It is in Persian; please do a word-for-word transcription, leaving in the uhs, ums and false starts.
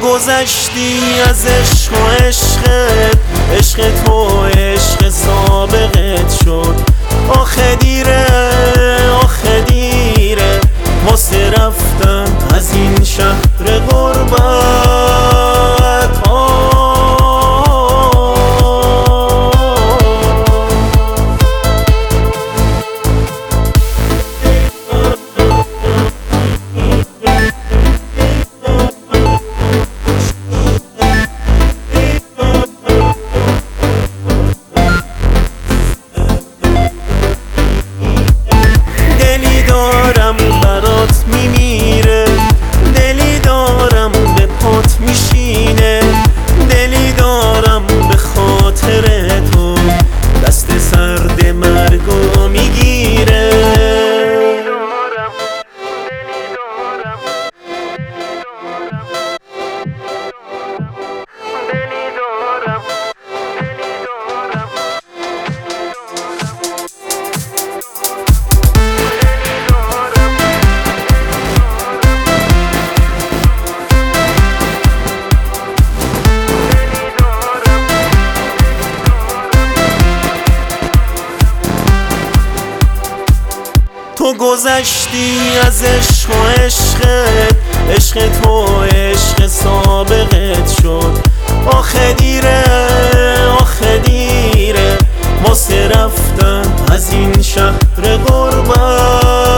گذشتی از عشق و عشقت، عشق تو عشق سابقت شد. آخه دیره آخه دیره واسه رفتن از این شهر غربت. برات میمیره، دلی دارم به پات میشینه، دلی دارم به خاطر تو دست سرد مرگو میگیره. تو گذشتی از عشق و عشقت، عشق تو عشق سابقت شد. آخه دیره آخه دیره واسه رفتن از این شهر غربت.